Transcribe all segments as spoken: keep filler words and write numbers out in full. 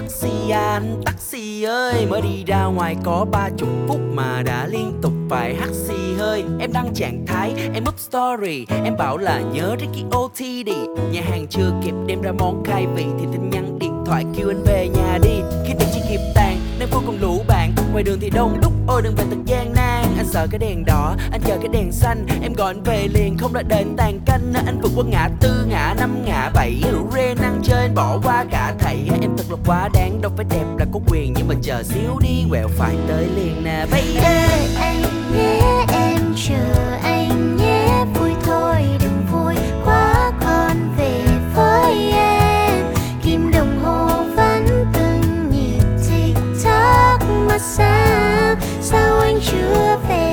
taxi à, anh taxi ơi. Mới đi ra ngoài có ba chục phút mà đã liên tục phải hắt xì hơi. Em đăng trạng thái, em up story, em bảo là nhớ Ricky ô tê đê. Nhà hàng chưa kịp đem ra món khai vị thì tin nhắn điện thoại kêu anh về nhà đi. Khi tiền chỉ kịp tàn nên vui cùng lũ bạn, ngoài đường thì đông đúc, ôi đừng về thật gian nan. Anh sợ cái đèn đỏ, anh chờ cái đèn xanh, em gọi anh về liền không đợi đền tàn canh. Anh vượt qua ngã tư, ngã năm, ngã bảy, rủ rê năng chơi anh bỏ qua cả thầy. Em thật là quá đáng, đâu phải đẹp là có quyền, nhưng mà chờ xíu đi quẹo phải tới liền nè baby. Đợi anh nhé, em chờ anh nhé, vui thôi đừng vui quá còn về với em. Kim đồng hồ vẫn từng nhịp tích tắc mà sao sao anh chưa về.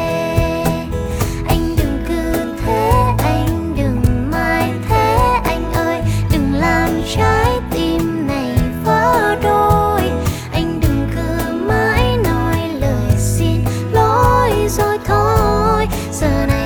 Anh đừng cứ thế, anh đừng mãi thế, anh ơi đừng làm trái tim này vỡ đôi. Anh đừng cứ mãi nói lời xin lỗi rồi thôi, giờ này